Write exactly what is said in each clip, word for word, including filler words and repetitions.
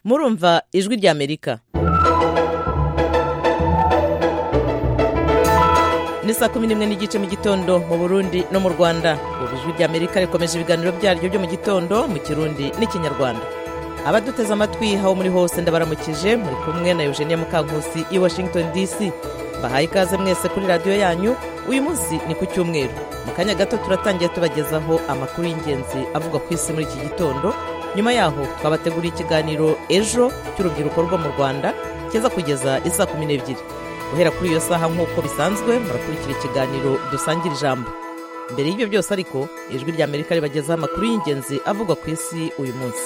murumva ijwi ry'Amerika. Ni saa kumi n'imwe n'igice mu gitondo mu Burundi no mu Rwanda. Ubu ijwi ry'Amerika rikomeje ibiganiro byaryo byo mu gitondo mu Kirundi n'Ikinyarwanda. Abaduteze amatwi aho muri hose ndabaramukije, muri kumwe na Eugenie Mukankusi i Washington D C. Bahaye ikaze mwese kuri radio yanyu. Uyu munsi ni ku cyumweru. Mu kanya gato turatangiye tubagezaho amakuru y'ingenzi avuga ku isi muri iki gitondo. Nyuma yaho twabateguriye ikiganiro ejo cy'urubyiruko rwo mu Rwanda kiza kugeza isa kumi n'ebyiri. Guhera kuri iyo saha nk'uko bisanzwe murakurikira ikiganiro dusangira ijambo. Mbere y'ibyo byose ariko ijwi ry'Amerika ribagezaho amakuru y'ingenzi avuga ku isi uyu munsi.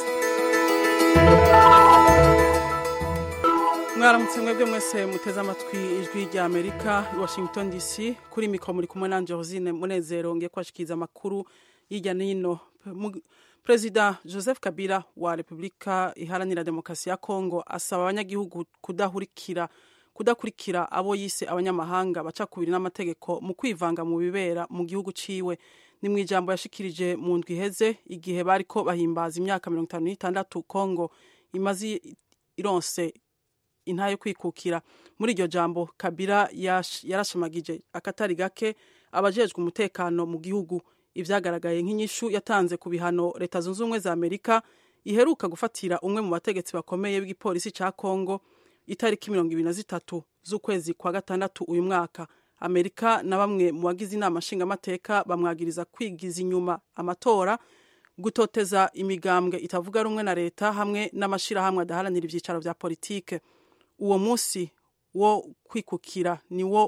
Mwaramutse mwebwe mwese muteze amatwi ijwi ry'Amerika i Washington D C. Kuri mikoro muri kumwe na Josine Munezero ngiye kwashikiza amakuru y'ijya n'ino. Perezida Joseph Kabila wa Repubulika Iharanira Demokarasi ya Kongo asaba abanyagihugu kudahurikira kudakurikira abo yise abanyamahanga baca kubiri n'amategeko mu kwivanga mu bibera mu gihugu ciwe. Ni mu ijambo yashikirije mu ndwi iheze igihe bariko bahimbaza imyaka mirongo itanu n'itandatu Kongo imaze ironse intayo kwikukira. Muri iryo jambo Kabila yarashimagije akatari gake abajejwe umutekano mu gihugu, ivyagaragaye nk'inyishu yatanze ku bihano Leta Zunze Ubumwe za Amerika iheruka gufatira umwe mu bategetsi bakomeye bw'ipolisi ca Kongo itariki mirongo ibiri na zitatu z'ukwezi kwa gatandatu uyu mwaka. Amerika na bamwe mu bagize inama nshingamateka bamwagiriza kwigiza inyuma amatora, gutoteza imigambwe itavuga rumwe na leta hamwe n'amashirahamwe adaharanira ivyicaro vya politike. Uwo munsi wo kwikukira ni wo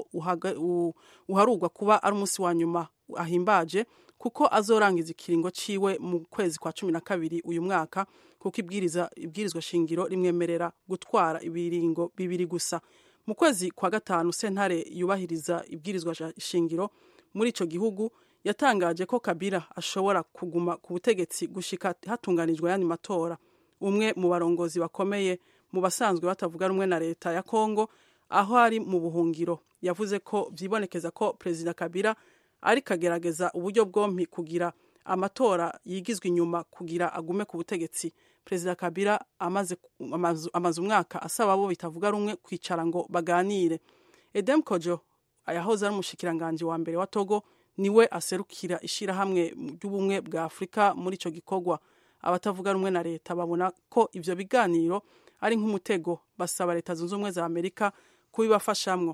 uharugwa kuba ari umunsi wa nyuma ahimbaje, kuko azorangiza ikiringo ciwe mu kwezi kwa cumi na kabiri uyu mwaka, kuko ibwiriza ibwirizwa shingiro rimwemerera gutwara ibiringo bibiri gusa. Mu kwezi kwa gatanu sentare yubahiriza ibwirizwa shingiro muri ico gihugu yatangaje ko Kabila ashobora kuguma ku butegetsi gushika hatunganijwe yani matora. Umwe mu barongozi bakomeye mu basanzwe batavuga rumwe na leta ya Kongo aho ari mu buhungiro yavuze ko vyibonekeza ko Perezida Kabila ari kagerageza uburyo bwompi kugira amatora yigizwe inyuma kugira agume ku butegetsi. Perezida Kabila amaze amaze umwaka asaba abo bitavuga rumwe kwicara ngo baganire. Edem Kojo ayahoze ari umushikiranganje wa mbere wa Togo niwe aserukira ishirahamwe ry'ubumwe bwa Afrika muri ico gikorwa. Abatavuga rumwe na leta babona ko ivyo biganiro ari nk'umutego, basaba Leta Zunze Ubumwe za Amerika kubibafashamwo.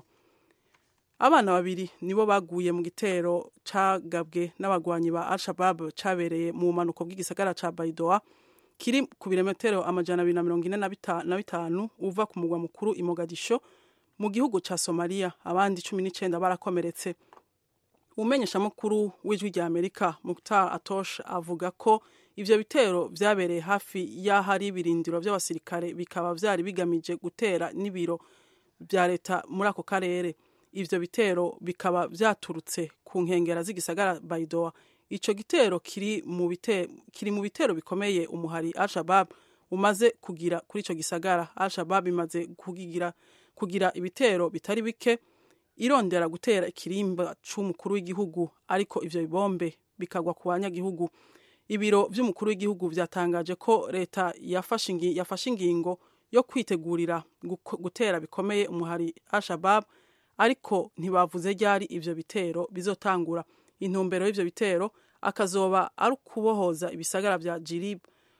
Abana babiri nibo baguye mu gitero cagabwe n'abagwanyi ba Al-Shabaab cabereye mu manuko bw'igisagara ca Baidoa kiri ku birometero amajana abiri na mirongo ine na bitanu uva ku mugwa mukuru i Mogadisho mu gihugu ca Somalia. Abandi cumi n'icenda barakomeretse. Umenyesha mukuru w'ijwi rya Amerika Mukhtar Atosh avuga ko ivyo bitero vyabereye hafi y'ahari ibirindiro by'abasirikare, bikaba vyari bigamije gutera n'ibiro vya leta muri ako karere. Ivyo bitero bikaba vyaturutse ku nkengera z'igisagara Baidoa. Ico gitero kiri mu bitero kiri mu bitero bikomeye umuhari Al-Shabaab umaze kugira kuri ico gisagara. Al-Shabaab imaze kugira kugira ibitero bitari bike irondera gutera ikirimba c'umukuru w'igihugu, ariko ivyo bibombe bikagwa ku banyagihugu. Ibiro vy'umukuru w'igihugu vyatangaje ko leta yafashe ingi, yafashe ingingo yo kwitegurira gutera bikomeye umuhari Al-Shabaab, ariko ntibavuze ryari ivyo bitero bizotangura. Intumbero y'ivyo bitero akazoba ari kubohoza ibisagara vya Jilib,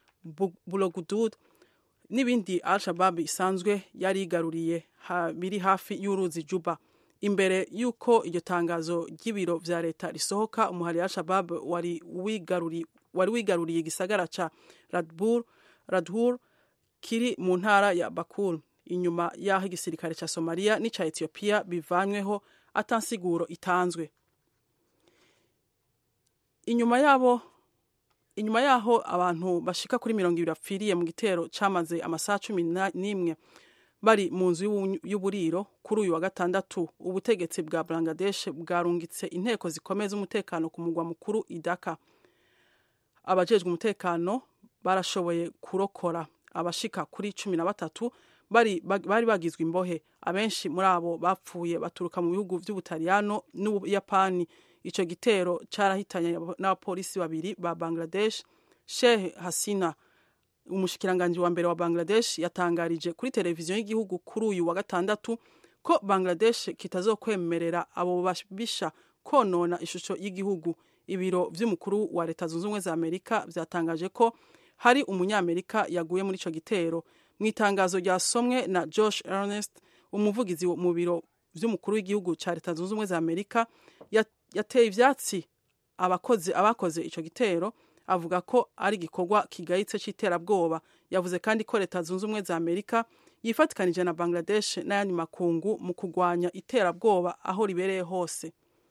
Bulogudud n'ibindi Al-Shabaab isanzwe yari igaruriye ha, biri hafi y'uruzi Juba. Imbere yuko iryo tangazo ry'ibiro vya leta risohoka, umuhari Al-Shabaab wari wigaruriye wari wigaruriye igisagara ca Radbur Radhur kiri mu ntara ya Bakul, inyuma y'aho igisirikare ca Somalia n'ica Ethiopia bivanyweho atansiguro itanzwe. Inyuma yabo inyuma yaho abantu bashika kuri mirongo ibiri bapfiriye mu gitero camaze amasaha cumi n'imwe bari mu nzu y'uburiro kuri uyu wa gatandatu, ubutegetsi bwa Bangladesh bwarungitse inteko zikomeye z'umutekano ku mugwa mukuru i Dhaka. Abajejwe umutekano barashoboye kurokora abashika kuri cumi na batatu bari bari bagizwe imbohe. Abenshi muri abo bapfuye baturuka mu bihugu vy'Ubutaliyano n'Ubuyapani. Ico gitero carahitanye n'abapolisi babiri ba Bangladesh, Sheikh Hasina umushikiranganji wa mbere wa Bangladesh yatangarije kuri televiziyo y'igihugu kuri uyu wa gatandatu ko Bangladesh kitazokwemerera abo babisha konona ishusho y'igihugu. Ibiro vy'umukuru wa Leta Zunze Ubumwe za Amerika vyatangaje ko hari umunyamerika yaguye muri ico gitero. Mu itangazo ryasomwe na Josh Earnest, umuvugizi mu biro vy'umukuru w'igihugu ca Leta Zunze Ubumwe za Amerika, yateye ivyatsi abakoze abakoze ico gitero, avuga ko ari gikorwa kigayitse c'iterabwoba. Yavuze kandi ko Leta Zunze Ubumwe za Amerika yifatikanije na Bangladesh n'ayandi makungu mu kugwanya iterabwoba aho ribereye hose.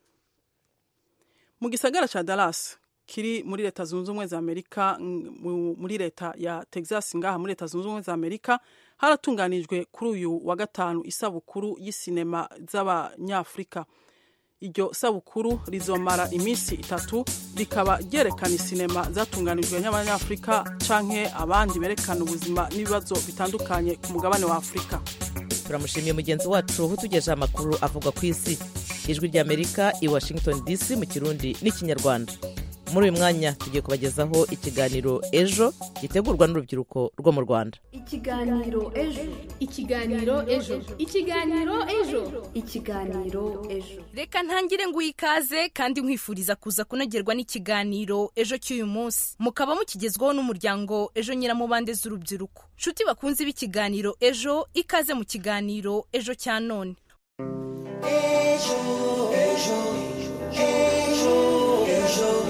Mu gisagara ca Dallas kiri muri Leta Zunze Ubumwe za Amerika, muri leta ya Texas ngaha muri Leta Zunze Ubumwe za Amerika, haratunganijwe kuri uyu wa gatanu isabukuru y'sinema z'abanyafrika. Iryo sabukuru rizomara iminsi itatu, rikaba ryerekana sinema zatunganijwe n'abanyafrika canke abandi berekana ubuzima n'ibibazo bitandukanye ku mugabane wa Afrika. Turamushimiye mugenzi wacu utugejeje amakuru avuga ku isi. Ijwi ry'Amerika i Washington D C mu Kirundi n'Ikinyarwanda. Muri uyu mwanya tugiye kubagezaho ikiganiro Ejo gitegurwa n'urubyiruko rwo mu Rwanda. Ikiganiro Ejo, ikiganiro Ejo, ikiganiro Ejo, ikiganiro Ejo. Reka ntangire ngo ikaze kandi nkwifuriza kuza kunogerwa n'ikiganiro Ejo cy'uyu munsi. Mukaba mukigezwaho n'umuryango Ejo Nyiramubande z'urubyiruko. Shuti bakunze b'ikiganiro Ejo, ikaze mu kiganiro Ejo cya none. Ejo, Ejo, Ejo, Ejo.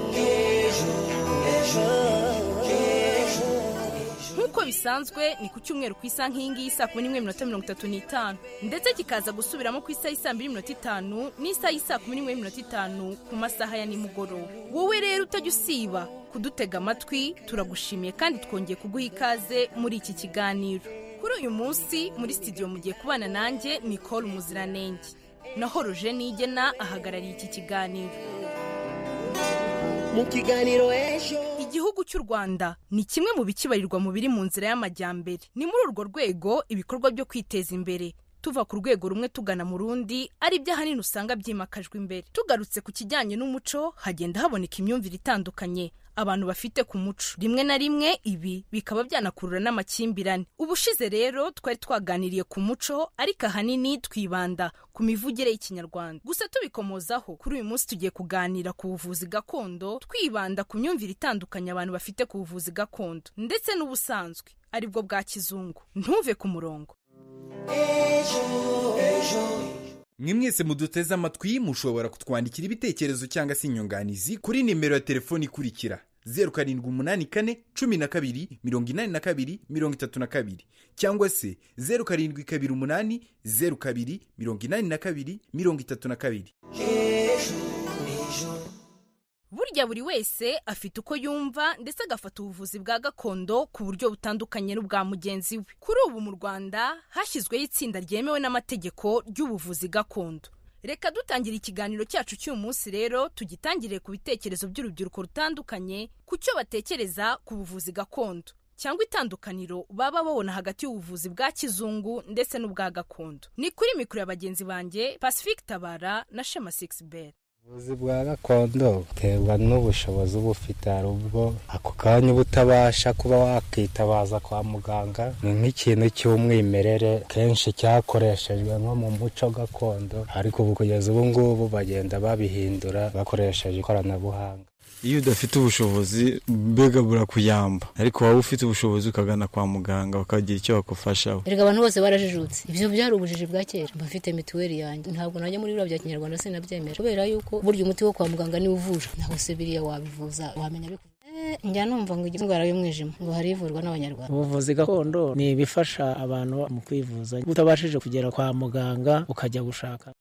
Nkuko bisanzwe ni ku cyumweru ku isa nk'ingi y'isa kumi n'imwe minota mirongo itatu n'itanu, ndetse kikaza gusubiramo ku isa y'isa mbiri minota itanu n'isa y'isa kumi n'imwe minota itanu ku masaha ya nimugoroba. Wowe rero utajya usiba kudutega amatwi, turagushimiye kandi twongeye kuguha ikaze muri iki kiganiro. Kuri uyu munsi muri studio mugiye kubana nanjye Nicole Muziranenge, naho Roger Nigena ahagarariye iki kiganiro. Mu kiganiro Ejo, igihugu cy'u Rwanda ni kimwe mu bikibarirwa mu biri mu nzira y'amajyambere. Ni muri urwo rwego ibikorwa byo kwiteza imbere tuva ku rwego rumwe tugana mu rundi ari byo ahanini usanga byimakajwe imbere. Tugarutse ku kijyanye n'umuco, hagenda haboneka imyumvire itandukanye abantu bafite ku muco. Rimwe na rimwe ibi bikaba byanakurura n'amakimbirane. Ubushize rero twari twaganiriye ku muco, ariko ahanini twibanda ku mivugire y'Ikinyarwanda. Gusa tubikomozaho, kuri uyu munsi tugiye kuganira ku buvuzi gakondo, twibanda ku myumvire itandukanye abantu bafite ku buvuzi gakondo ndetse n'ubusanzwe aribwo bwa kizungu. Ntuve ku murongo. Ejo, Ejo. Mwe mwese muduteze amatwi mushobora kutwandikira ibitekerezo cyangwa se inyunganizi kuri nimero ya telefoni ikurikira: zeru karindwi umunani kane cumi na kabiri mirongo inani na kabiri mirongo itatu na kabiri, cyangwa se zeru karindwi kabiri umunani zeru kabiri mirongo inani na kabiri mirongo itatu na kabiri. Burya buri wese afite uko yumva ndetse agafata ubuvuzi bwa gakondo ku buryo butandukanye n'ubwa mugenzi we. Kuri ubu mu Rwanda hashyizweho itsinda ryemewe n'amategeko ry'ubuvuzi gakondo. Reka dutangira ikiganiro cyacu cy'uyu munsi rero tugitangire ku bitekerezo by'urubyiruko rutandukanye ku cyo batekereza ku buvuzi gakondo cyangwa itandukaniro baba babona hagati y'ubuvuzi bwa kizungu ndetse n'ubwa gakondo. Ni kuri mikoro ya bagenzi banjye Pacifique Tabara na Shema Sixbert. Ubuvuzi bwa gakondo buterwa n'ubushobozi uba ufite, hari ubwo ako kanya uba utabasha kuba wakitabaza kwa muganga. Ni nk'ikintu cy'umwimerere kenshi cyakoreshejwe nko mu muco gakondo, ariko ubu kugeza ubu ngubu bagenda babihindura bakoresheje ikoranabuhanga. Iyo udafite ubushobozi mbega burakuyamba, ariko waba ufite ubushobozi ukagana kwa muganga bakagira icyo bakufashaho. Erega abantu bose barajijutse, ibyo byari ubujiji bwa kera. Bafite mituweli yanjye, ntabwo najya muri biriya bya Kinyarwanda sinabyemera, kubera yuko burya umuti wo kwa muganga ni uvura, naho se biriya wabivuza wamenya biko. Njya numva ngo indwara y'umwijima ngo hari ivurwa n'Abanyarwanda. Ubuvuzi gakondo ni ibifasha abantu mu kwivuza utabashije kugera kwa muganga ukajya gushaka.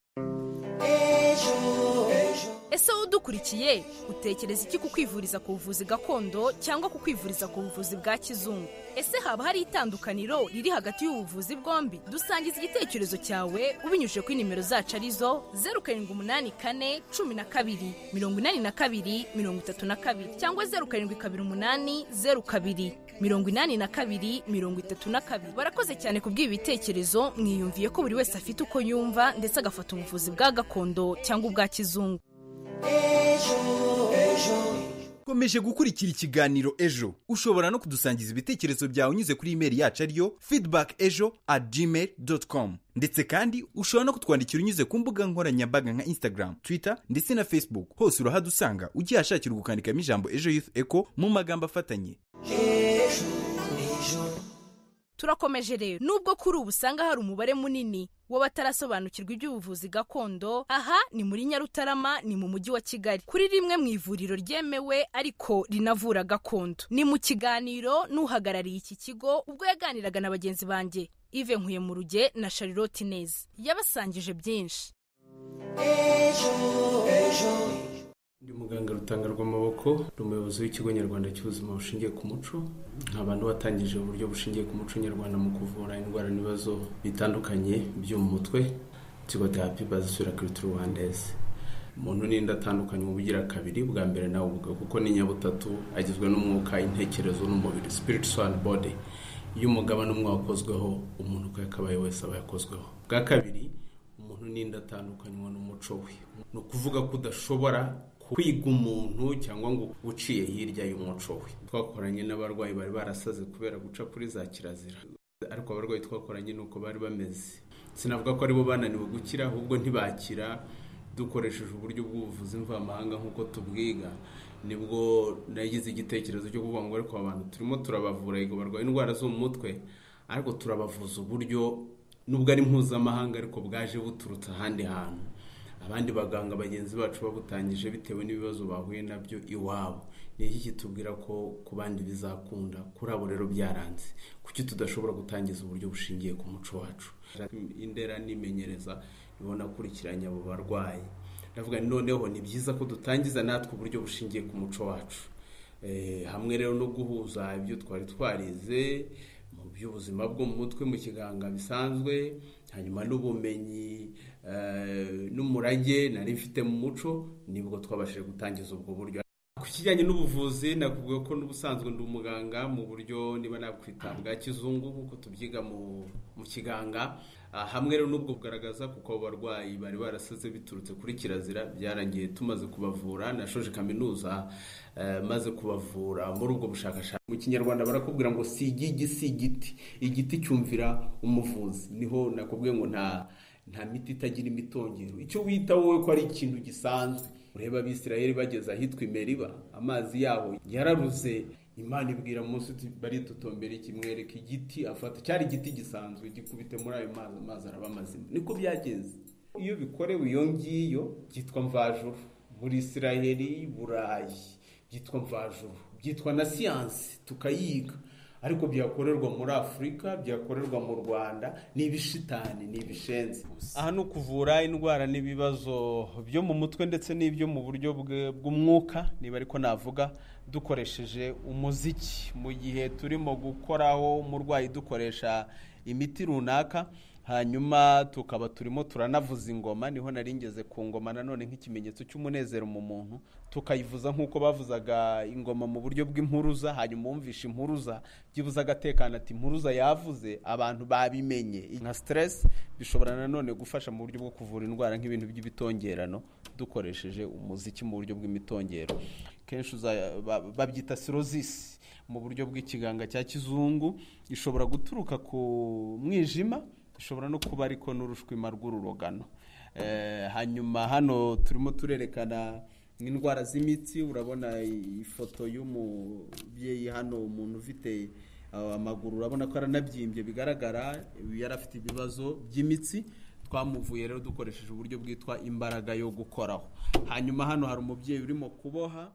Ese udukurikiye utekereza iki ku kwivuriza ku buvuzi gakondo cyangwa ku kwivuriza ku buvuzi bwa kizungu? Ese haba hari itandukaniro riri hagati y'ubuvuzi bwombi? Dusangiza igitekerezo cyawe ubinyujije kuri nimero zacu arizo zeru karindwi umunani kane cumi na kabiri mirongo inani na kabiri mirongo itatu na kabiri cyangwa zeru karindwi kabiri umunani zeru kabiri mirongo inani na kabiri mirongo itatu na kabiri. Barakoze cyane kubw'ibi bitekerezo, mwiyumviye ko buri wese afite uko yumva ndetse agafata ubuvuzi bwa gakondo cyangwa ubwa kizungu. ukomeje gukurikira ikiganiro ejo. Ushobora no kudusangiza ibitekerezo byawe unyuze kuri email yacu ariyo feedback ejo at gmail dot com. Ndetse kandi ushobora no kutwandikira unyuze ku mbuga nkoranyambaga nka Instagram, Twitter ndetse na Facebook. Hose urahadusanga ugiye hashakira gukandikamo ijambo Ejo Youth Echo mu magambo afatanye. Turakomeje rero, nubwo kuri ubu usanga hari umubare munini w'abatarasobanukirwa iby'ubuvuzi gakondo, aha ni muri Nyarutarama, ni mu mujyi wa Kigali, kuri rimwe mu ivuriro ryemewe ariko rinavura gakondo. Ni mu kiganiro n'uhagarariye iki kigo ubwo yaganiraga na bagenzi banjye Yves Nkuyemuruge na Charlotte Neza, yabasangije byinshi. Ndi muganga Rutanga rw'amaboko, umuyobozi w'ikigo nyarwanda cy'ubuzima bushingiye ku muco, abantu batangije uburyo bushingiye ku muco nyarwanda mu kuvura indwara n'ibibazo bitandukanye byo mu mutwe, psychotherapy based sur la culture rwandaise. Umuntu n'inda atandukanye mu bugira kabiri, bwa mbere nawe uvuga kuko ni nyabutatu agizwe n'umwuka, intekerezo n'umubiri, spirit soul and body. Iyo umugabane umwe wakozweho, umuntu uko yakabaye wese aba yakozweho. Bwa kabiri, umuntu n'inda atandukanywa n'umuco we. No kuvuga ko udashobora kwiga umuntu cyangwa ngo uciye hirya y'umuco we. Twakoranye n'abarwayi bari barasaze kubera guca kuri za kirazira, ariko abarwayi twakoranye nuko bari bameze. Sinavuga ko ari bo bananiwe gukira, ahubwo ntibakira. Dukoresheje uburyo bw'ubuvuzi mvamahanga nk'uko tubwiga, nibwo nagize igitekerezo cyo kuvuga ngo ariko abantu turimo turabavura yego barwaye indwara zo mu mutwe, ariko turabavuza uburyo nubwo ari mpuzamahanga ariko bwaje buturutse ahandi hantu. Abandi baganga bagenzi bacu babutangije bitewe n'ibibazo bahuye nabyo iwabo. Ni iki kitubwira ko ku bandi bizakunda, kuri abo rero byaranze. Kuki tudashobora gutangiza uburyo bushingiye ku muco wacu? Indera nimenyereza ibona kurikiranya abo barwayi. Ndavuga noneho ni byiza ko dutangiza natwe uburyo bushingiye ku muco wacu. Eh hamwe rero no guhuza ibyo twari twarize mu by'ubuzima bwo mu mutwe mu kiganga bisanzwe, hanyuma n'ubumenyi uh, n'umurage nari mfite mu muco, nibwo twabashije gutangiza ubwo buryo. Ku kijyanye n'ubuvuzi nakubwiye ko n'ubusanzwe ndi umuganga mu buryo niba nakwita bwa kizungu nkuko tubyiga mu mu kiganga. Uh, hamwe rero n'ubwo kugaragaza kuko abarwayi bari barasaze biturutse kuri kirazira, byarangiye tumaze kubavura. Nashoje kaminuza uh, maze kubavura muri ubwo bushakashatsi. Mu Kinyarwanda barakubwira ngo si igigi si igiti, igiti cyumvira umuvuzi. Niho nakubwiye ngo nta nta miti itagira imitongero. Icyo wita wowe ko ari ikintu gisanzwe. Ureba Abisirayeli bageza ahitwa Imeriba, amazi yaho yararuze. Imana ibwira Mose bari tutombere kimwereka igiti, afata cyari igiti gisanzwe gikubite muri ayo mazi, amazi araba mazima. Niko byagenze. Iyo bikorewe iyo ngiyo byitwa mvajuru. Muri Isirayeli, Burayi byitwa mvajuru, byitwa na siyansi tukayiga. Ariko byakorerwa muri Afrika, byakorerwa mu Rwanda, ni ibishitani, ni ibishenzi. Aha no kuvura indwara n'ibibazo byo mu mutwe ndetse n'ibyo mu buryo bw'umwuka, niba ariko navuga, dukoresheje umuziki. Mu gihe turimo gukoraho umurwayi dukoresha imiti runaka, hanyuma tukaba turimo turanavuza ingoma. Niho naringeze ku ngoma nanone nk'ikimenyetso cy'umunezero mu muntu, tukayivuza nk'uko bavuzaga ingoma mu buryo bw'impuruza. Hanyuma umvisha impuruza byibuza agatekana ati impuruza yavuze, abantu babimenye. Nka stress bishobora nanone gufasha mu buryo bwo kuvura indwara nk'ibintu by'ibitongerano dukoresheje umuziki mu buryo bw'imitongero. Kenshi babyita cirrhosis mu buryo bw'ikiganga cya kizungu. Ishobora guturuka ku mwijima, ishobora no kuba ariko n'urushwima rw'ururogano. Eh, hanyuma hano turimo turerekana indwara z'imitsi. Urabona ifoto y'umubyeyi hano, umuntu ufite uh, amaguru, urabona ko aranabyimbye, bigaragara yari afite ibibazo by'imitsi. Twamuvuye rero dukoresheje uburyo bwitwa imbaraga yo gukoraho. Hanyuma hano hari umubyeyi urimo kuboha.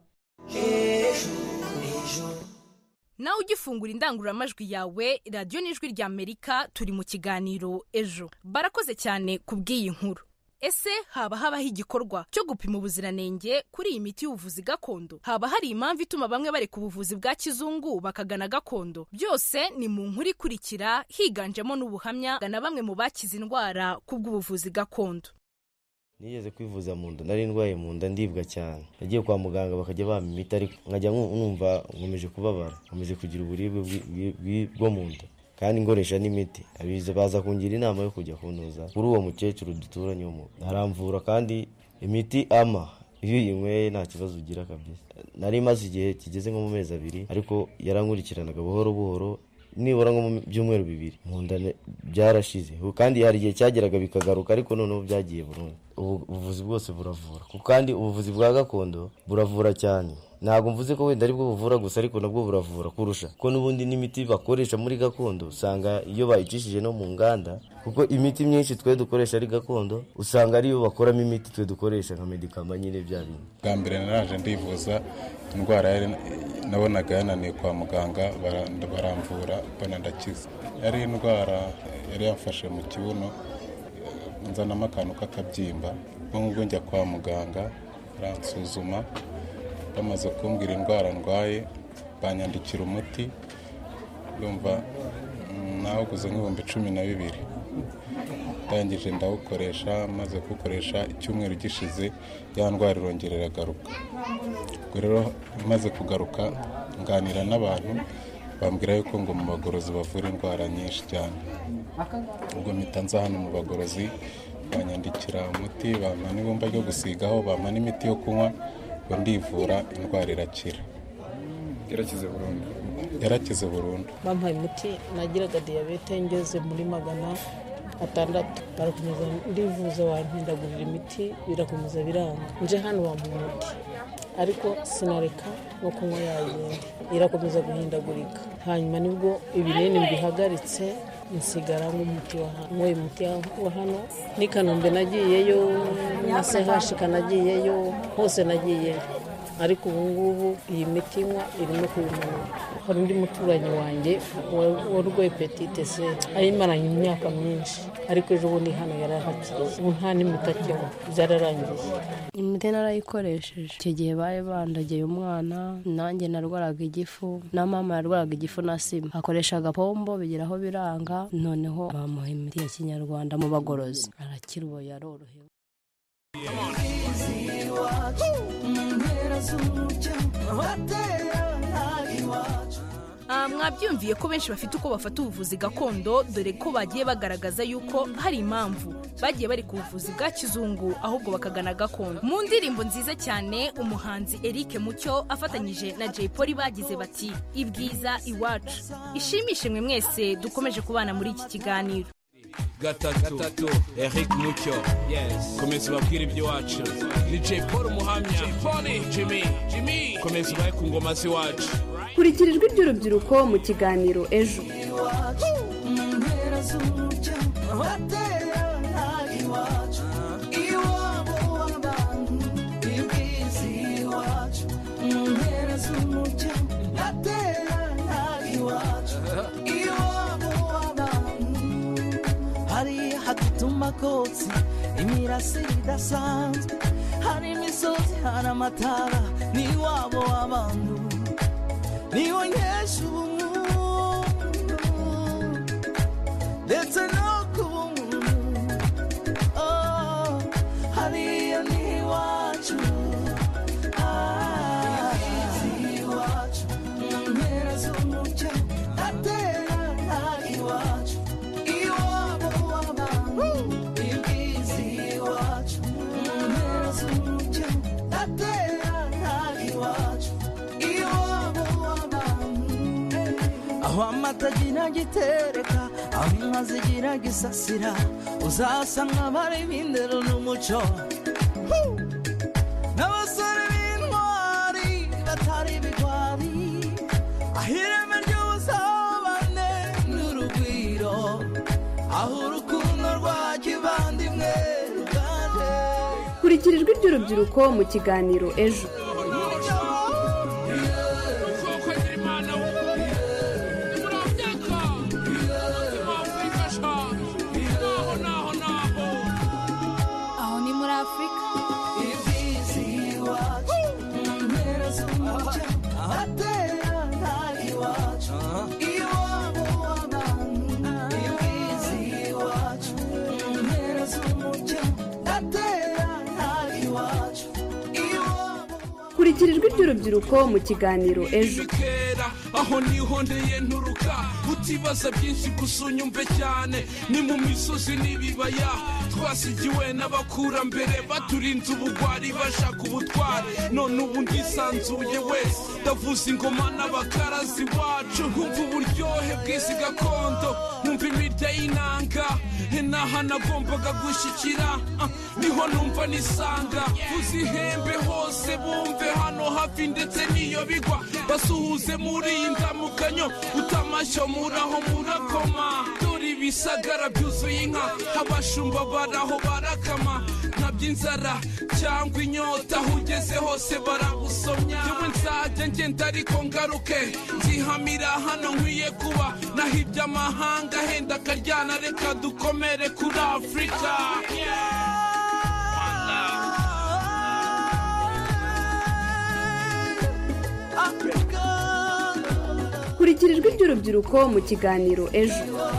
Nawe ugifungura indangururamajwi yawe, radiyo n'ijwi rya Amerika, turi mu kiganiro Ejo. Barakoze cyane kubw'iyi nkuru. Ese haba habaho igikorwa cyo gupima ubuziranenge kuri iyi miti y'ubuvuzi gakondo? Haba hari impamvu ituma bamwe bareka ubuvuzi bwa kizungu bakagana gakondo? Byose ni mu nkuru ikurikira, higanjemo n'ubuhamya na bamwe mu bakize indwara kubw'ubuvuzi gakondo. Nigeze kwivuza mu nda, nari ndwaye mu nda ndibwa cyane. Nagiye kwa muganga bakajya bampa imiti, ariko nkajya numva nkomeje kubabara, nkomeje kugira uburibwe bwo mu nda, kandi ngoresha n'imiti. Abize baza kungira inama yo kujya kuntuza kuri uwo mukecuru duturanye mu, aramvura kandi imiti ama iyo uyinyweye nta kibazo ugira kabisa. Nari maze igihe kigeze nko mu mezi abiri ariko yarankurikiranaga buhoro buhoro nibura nko mu byumweru bibiri mu nda byarashize kandi hari igihe cyageraga bikagaruka ariko noneho byagiye burundu. Ubuvuzi bwose buravura kandi ubuvuzi bwa gakondo buravura cyane. Ntabwo mvuze ko wenda ari bwo buvura gusa ariko nabwo buravura kurusha ko n'ubundi n'imiti bakoresha muri gakondo usanga iyo bayicishije no mu nganda, kuko imiti myinshi twe dukoresha ari gakondo usanga ariyo bakoramo imiti twe dukoresha nka medikama nyine bya bintu. Bwa mbere naraje ndivuza indwara nabonaga yananiye kwa muganga baramvura mbona ndakiza. Yari indwara yari yamfashe mu kibuno nzanamo akantu k'akabyimba, ubwo njya kwa muganga baransuzuma bamaze kumbwira indwara ndwaye banyandikira umuti ndumva nawuguze nk'ibihumbi cumi na bibiri. Ndangije ndawukoresha, maze kuwukoresha icyumweru gishize ya ndwara irongera iragaruka. Ubwo rero maze kugaruka nganira n'abantu bambwira yuko ngo mu bagorozi bavura indwara nyinshi cyane. Ubwo mpita nza hano mu bagorozi banyandikira umuti, bampa n'ibumba ryo gusigaho, bampa n'imiti yo kunywa, ngo ndivura indwara irakira. Yarakize burundu? Yarakize burundu. Bampaye umuti, nagiraga diyabete ngeze muri magana atandatu, barakomeza ndivuza bampindagurira imiti birakomeza biranga. Nje hano bampa umuti ariko sinareka no kunywa yayindi, irakomeza guhindagurika. Hanyuma nibwo ibinini mbihagaritse nsigara nk'umuti wa hano. Mwe umuti wa hano ni Kanombe nagiyeyo, na Sehashika nagiyeyo, hose nagiyeyo. Ariko ubu ngubu iyi miti nywa irimo kubimanura. Hari undi muturanyi wanjye warwaye hepatite C ayimaranye imyaka myinshi, ariko ejo bundi hano yarahakize, ubu nta n'imiti akinywa, byararangiye. Imiti narayikoresheje icyo gihe baye bandageye umwana, nanjye narwaraga igifu na mama yarwaraga igifu na sima, akoresha agapombo bigera aho biranga, noneho bamuha imiti ya kinyarwanda mu bagorozi arakira, ubu yarorohewe. Mwabyumviye ko benshi bafite uko bafata ubuvuzi gakondo, dore ko bagiye bagaragaza yuko hari impamvu bagiye bari ku buvuzi bwa kizungu ahubwo bakagana gakondo. Mu ndirimbo nziza cyane umuhanzi Eric Mucyo afatanyije na Jay Polly bagize bati ibwiza iwacu. Ishimishe mwe mwese dukomeje kubana muri iki kiganiro. Gatatu Eric Mucyo, yes, komeza babwira ibyo wacu. Ni Jay Polly umuhamya, Polly Jimmy Jimmy komeza baye ku ngoma zi wacu. Kurikirijwe iby'urubyiruko mu kiganiro ejo. Hari hatuma kotsi imirasire idasanzwe, hari imisozi, hari amatara, ni wabo w'abantu, nionyesha umuntu ndetse no kuba umuntu. Oh, hariya ni iwacu, ni iwacu, mu mpera z'umucyo atera iwacu, iwabo w'abantu, ibwiza iwacu, mu mpera z'umucyo atera iwacu, iwabo aho amata agira gitereka, aho inka zigira gisasira, uzasanga bari b'indero n'umuco, n'abasore b'intwari batari bigwari, aho ireme ry'ubusabane n'urugwiro, aho urukundo rwa kivandimwe ruganje. Kurikirijwe iby'urubyiruko mu kiganiro ejo. kurikira ijwi ry'urubyiruko mu kiganiro ejo. aho nihondeye nturuka utibaza byinshi gusa unyumve cyane ni mu misozi n'ibibaya twasigiwe n'abakurambere baturinze ubugwari bashaka ubutware none ubu ndisanzuye wese ndavuza ingoma n'abakarazi wacu nkumva uburyohe bw'izi gakondo nkumva imirya y'inanga n'aha nagombaga gushyikira niho numva nisanga uzihembe hose bumve hano hafi ndetse n'iyo bigwa basuhuze muri iyi ndamukanyo utamashyo muraho murakoma dore ibisagara byuzuye inka abashumba baraho barakama ntabyo inzara cyangwa inyota aho ugeze hose baragusomya yewe nzajya ngenda ariko ngaruke nzihamira hano nkwiye kuba naho iby'amahanga henda akaryana reka dukomere kuri Afurika. kurikira ijwi ry'urubyiruko mu kiganiro ejo.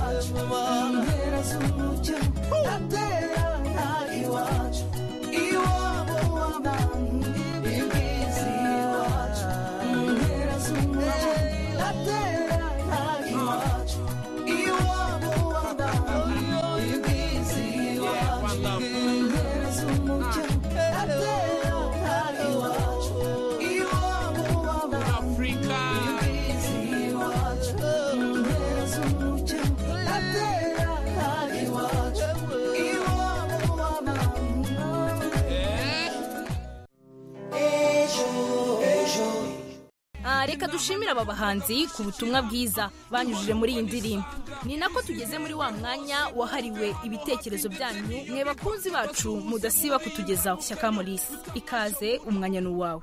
reka dushimire aba bahanzi ku butumwa bwiza banyujije muri iyi ndirimbo. Ni nako tugeze muri wa mwanya wahariwe ibitekerezo byanyu mwe bakunzi bacu mudasiba kutugezaho. Shyaka Maurice, ikaze, umwanya ni uwawe.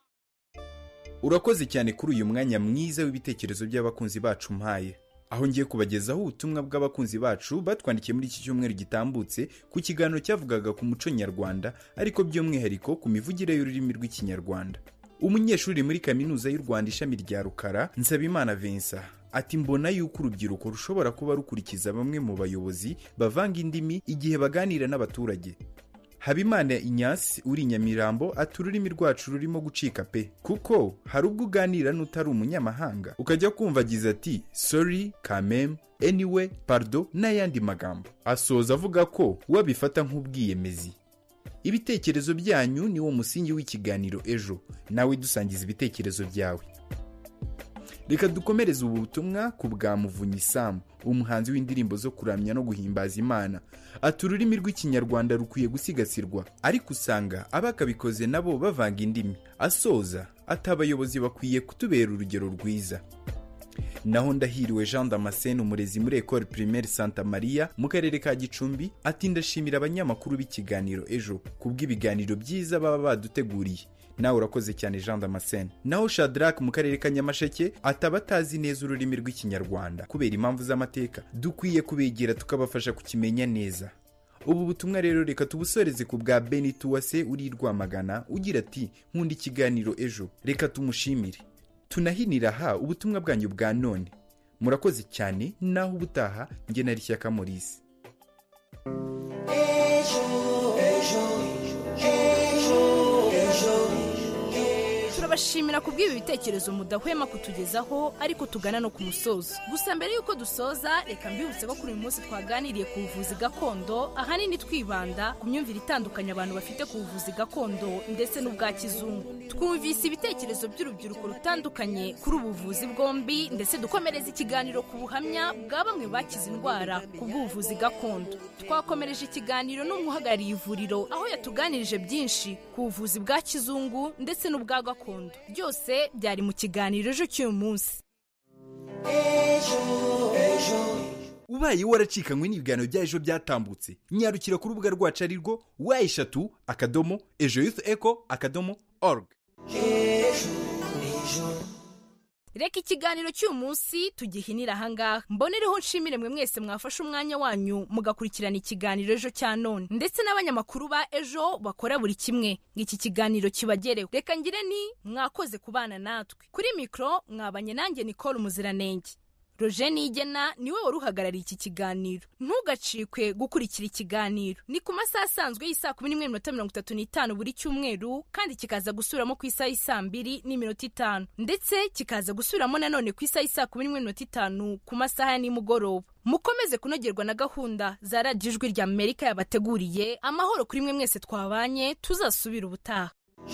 Urakoze cyane kuri uyu mwanya mwiza w'ibitekerezo by'abakunzi bacu mpaye, aho ngiye kubagezaho ubutumwa bw'abakunzi bacu batwandikiye muri iki cyumweru gitambutse ku kiganiro cyavugaga ku muco nyarwanda ariko by'umwihariko ku mivugire y'ururimi rw'ikinyarwanda. Umunyeshuri muri kaminuza y'u Rwanda ishami rya Rukara, Nsabimana Vincent, ati mbona yuko urubyiruko rushobora kuba rukurikiza bamwe mu bayobozi bavanga indimi igihe baganira n'abaturage. Habimana Inyasi uri Nyamirambo ati ururimi rwacu rurimo gucika pe, kuko hari ubwo uganira n'utari umunyamahanga ukajya kumva agize ati sorry, kamem, anyway, pardon n'ayandi magambo, asoza avuga ko wabifata nk'ubwiyemezi. Ibitekerezo byanyu ni wo musingi w'ikiganiro ejo, nawe dusangiza ibitekerezo byawe. Reka dukomereze ubu butumwa ku bwa Muvunyi Sam, umuhanzi w'indirimbo zo kuramya no guhimbaza Imana. Ati ururimi rw'ikinyarwanda rukwiye gusigasirwa, ariko usanga abakabikoze nabo bavanga indimi. Asoza ati abayobozi bakwiye kutubera urugero rwiza. Naho Ndahiriwe Jean Damascene, umurezi muri Ecole Primaire Santa Maria mu karere ka Gicumbi, ati ndashimira abanyamakuru b'ikiganiro ejo kubw'ibiganiro byiza baba baduteguriye. Nawe urakoze cyane Jean Damascene. Naho Shadrack mu karere ka Nyamasheke atabatazi neza ururimi rw'ikinyarwanda kubera impamvu z'amateka, dukwiye kubegera tukabafasha kukimenya neza. Ubu butumwa rero reka tubusoreze ku bwa Benituwase uri Rwamagana ugira ati nkunda ikiganiro ejo, reka tumushimire. Tunahinira ha ubutumwa bwanyu bwa none. Murakoze cyane, naho ubutaha nge nari Shyaka Maurice. Turabashimira kubw'ibi bitekerezo mudahwema kutugezaho, ariko tugana no ku musozo. Gusa mbere yuko dusoza, reka mbibutse ko kuri uyu munsi twaganiriye ku buvuzi gakondo, ahanini twibanda ku myumvire itandukanye abantu bafite ku buvuzi gakondo ndetse n'ubwa kizungu. Twumvise ibitekerezo by'urubyiruko rutandukanye kuri ubuvuzi bwombi, ndetse dukomereza ikiganiro ku buhamya bwa bamwe bakize indwara ku bw'ubuvuzi gakondo. Twakomereje ikiganiro n'umuhagarariye ivuriro, aho yatuganirije byinshi ku buvuzi bwa kizungu ndetse n'ubwa gakondo. Byose byari mu kiganiro ejo cy'uyu munsi. Ubaye waracikanywe n'ibiganiro bya ejo byatambutse, nyarukira ku rubuga rwacu ari rwo wa eshatu akadomo ejo youth echo akadomo org. Reka ikiganiro cy'uyu munsi tugihinira ahangaha. Mbonereho nshimire mwe mwese mwafashe umwanya wanyu mugakurikirana ikiganiro ejo cya none, ndetse n'abanyamakuru ba ejo bakora buri kimwe ng'iki kiganiro kibagereho. Reka ngire ni mwakoze kubana natwe. Kuri mikro mwabanye nanjye Nicole Muziranenge. Roger Nigena niwe wari uhagarariye iki kiganiro. Ntugacikwe gukurikira ikiganiro, ni ku masaha asanzwe y'isa kumi n'imwe n'iminota mirongo itatu n'itanu buri cyumweru, kandi kikaza gusubiramo ku isaha y'isa mbiri n'iminota itanu, ndetse kikaza gusubiramo nanone ku isaha y'isa kumi n'imwe n'iminota itanu ku masaha ya nimugoroba. Mukomeze kunogerwa na gahunda za radiyo ijwi rya Amerika yabateguriye. Amahoro kuri mwe mwese twabanye, tuzasubira ubutaha.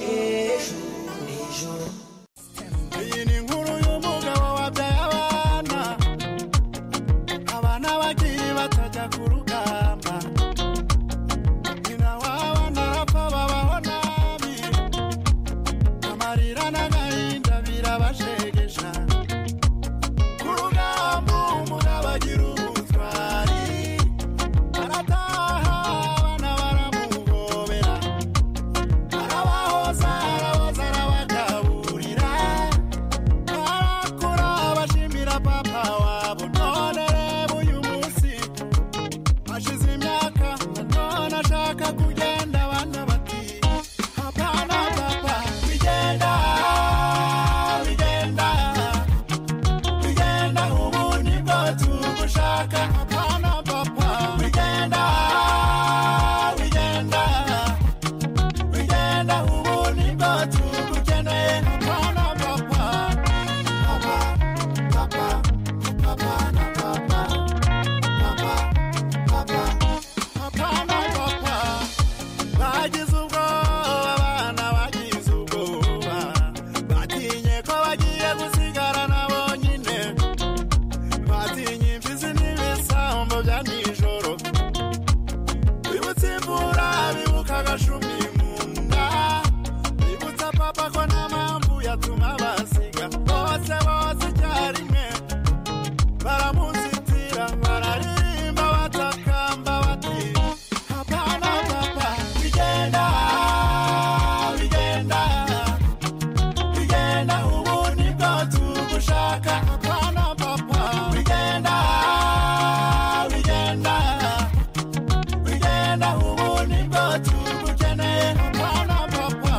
Iyi ni inkuru y'umugabo wabyaye abana, abana bakiri batajya ku rugamba, nyina w'abana arapfa babaho nabi, amarira n'agahinda birabashegesha, ku rugamba umugabo agira ubutwari, arataha abana baramugobera, arabahoza arabaza arabagaburira, barakura bashimira papa wabo, none reba uyu munsi hashize imyaka, none ashaka kugenda, abana bati hapana papa, bigenda bigenda bigenda, ubu nibwo tugushaka, hapana papa, bigenda bigenda bigenda, ubu nibwo tugukeneye, hapana papa, papa papa papa na papa, papa papa hapana papa, bagize ubwoba abana bagize ubwoba, batinye ko bagiye gusigarana bonyine, batinye imfizi n'ibisambo bya nijoro, bibutse imvura bibuka agashumi mu nda, bibutsa papa ko nta mpamvu yatuma basiga, bose bose icyarimwe baramuzitira, bararirimba batakamba bati hapana papa, bigenda bigenda bigenda, ubu nibwo tugushaka, hapana papa, bigenda bigenda bigenda, ubu nibwo tugukeneye, hapana papa.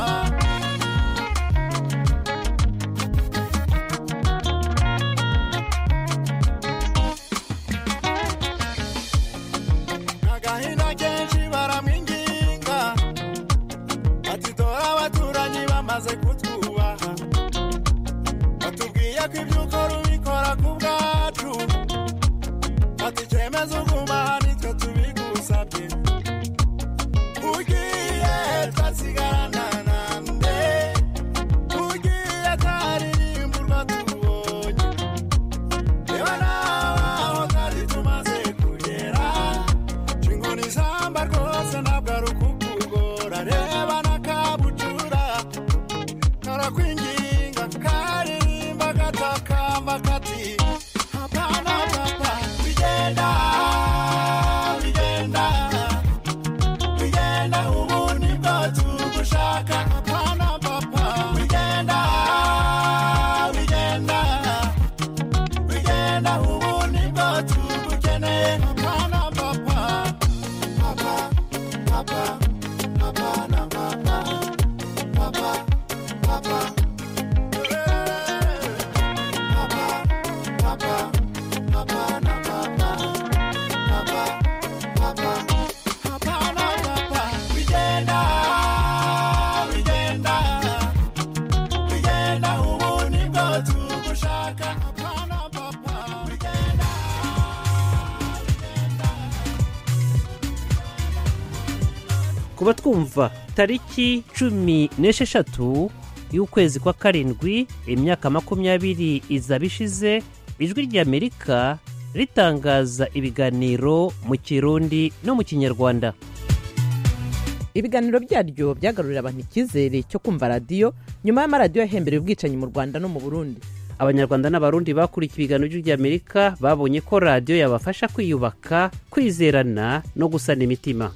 Agahinda kenshi baramwinginga, ati dore abaturanyi bamaze kutwubaha, batubwiye ko ibyo ukora ubikora ku bwacu, ati icyemezo uguma nitwe tubigusabye, ugiye twasigarana nande, ugiye ataririmburwa tubonye, reba nawe aho twari tumaze kugera, ingoni zamba rwose ntabwo ari ukukugora, reba n'akabucura karakwinginga, karirimba gatakamba kati hapana papa, bigenda bigenda bigenda, ubu nibwo tugushaka, hapana papa, bigenda bigenda bigenda, ubu nibwo tugukeneye, hapana papa, papa papa papa na papa, papa papa papa papa papa na papa, papa papa hapana papa, bigenda bigenda bigenda, ubu nibwo tugushaka, hapana papa, bigenda kuba twumva tariki cumi n'esheshatu y'ukwezi kwa karindwi, imyaka makumyabiri izaba ishize ijwi ry'Amerika ritangaza ibiganiro mu Kirundi no mu Kinyarwanda. Ibiganiro byaryo byagarurira abantu icyizere cyo kumva radiyo nyuma y'amaradiyo yahembereye ubwicanyi mu Rwanda no mu Burundi. Abanyarwanda n'abarundi bakurikiye ibiganiro by'ijwi ry'Amerika babonye ko radiyo yabafasha kwiyubaka, kwizerana no gusana imitima.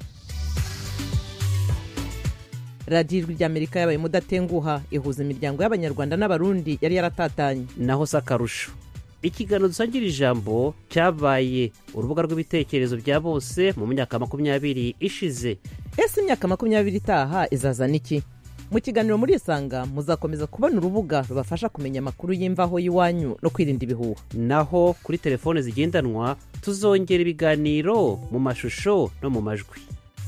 radiyo ijwi ry'Amerika yabaye mudatenguha, ihuza imiryango y'Abanyarwanda n'Abarundi yari yaratatanye. Naho sakarusho, ikiganiro dusangira ijambo cyabaye urubuga rw'ibitekerezo bya bose mu myaka makumyabiri ishize. Ese imyaka makumyabiri itaha izazana iki? mu kiganiro muri isanga muzakomeza kubona urubuga rubafasha kumenya amakuru y'imvaho y'iwanyu no kwirinda ibihuha. naho kuri telefone zigendanwa tuzongera ibiganiro mu mashusho no mu majwi.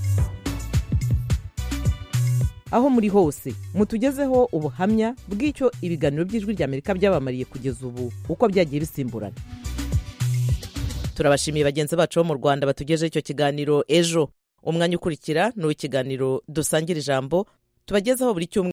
aho muri hose mutugezeho ubuhamya bw'icyo ibiganiro by'ijwi ry'Amerika byabamariye kugeza ubu uko byagiye bisimburana. turabashimiye bagenzi bacu bo mu Rwanda batugejeho icyo kiganiro ejo. umwanya ukurikira ni uw'ikiganiro dusangira ijambo tubagezaho buri cyumweru.